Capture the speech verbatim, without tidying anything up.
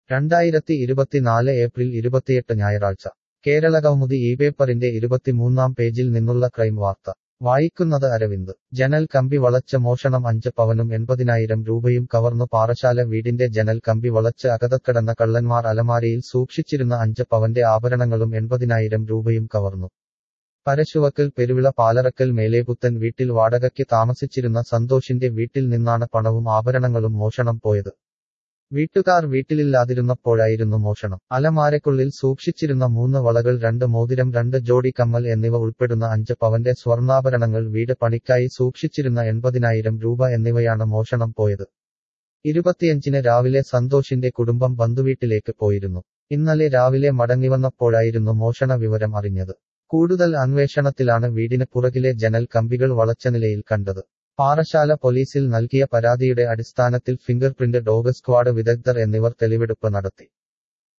രണ്ടായിരത്തി ഇരുപത്തിനാല് ഏപ്രിൽ ഇരുപത്തിയെട്ട് ഞായറാഴ്ച കേരളകൗമുദി ഈ പേപ്പറിന്റെ ഇരുപത്തിമൂന്നാം പേജിൽ നിന്നുള്ള ക്രൈം വാർത്ത വായിക്കുന്നത് അരവിന്ദ് ജനൽ കമ്പി വളച്ച് മോഷണം അഞ്ച് പവനും എൺപതിനായിരം രൂപയും കവർന്നു പാറശാല വീടിന്റെ ജനൽ കമ്പി വളച്ച് അകതക്കടന്ന കള്ളന്മാർ അലമാരയിൽ സൂക്ഷിച്ചിരുന്ന അഞ്ച് പവന്റെ ആഭരണങ്ങളും എൺപതിനായിരം രൂപയും കവർന്നു പരശുവക്കൽ പെരുവിള പാലറക്കൽ മേലേപുത്തൻ വീട്ടിൽ വാടകയ്ക്ക് താമസിച്ചിരുന്ന സന്തോഷിന്റെ വീട്ടിൽ നിന്നാണ് പണവും ആഭരണങ്ങളും മോഷണം പോയത് വീട്ടുകാർ വീട്ടിലില്ലാതിരുന്നപ്പോഴായിരുന്നു മോഷണം അലമാരയ്ക്കുള്ളിൽ സൂക്ഷിച്ചിരുന്ന മൂന്ന് വളകൾ രണ്ട് മോതിരം രണ്ട് ജോഡി കമ്മൽ എന്നിവ ഉൾപ്പെടുന്ന അഞ്ച് പവന്റെ സ്വർണ്ണാഭരണങ്ങൾ വീട് പണിക്കായി സൂക്ഷിച്ചിരുന്ന എൺപതിനായിരം രൂപ എന്നിവയാണ് മോഷണം പോയത് ഇരുപത്തിയഞ്ചിന് രാവിലെ സന്തോഷിന്റെ കുടുംബം ബന്ധുവീട്ടിലേക്ക് പോയിരുന്നു ഇന്നലെ രാവിലെ മടങ്ങിവന്നപ്പോഴായിരുന്നു മോഷണ വിവരം അറിഞ്ഞത് കൂടുതൽ അന്വേഷണത്തിലാണ് വീടിന് പുറകിലെ ജനൽ കമ്പികൾ വളച്ച നിലയിൽ കണ്ടത് പാറശാല പോലീസിൽ നൽകിയ പരാതിയുടെ അടിസ്ഥാനത്തിൽ ഫിംഗർ പ്രിന്റ് ഡോഗ് സ്ക്വാഡ് വിദഗ്ധർ എന്നിവർ തെളിവെടുപ്പ് നടത്തി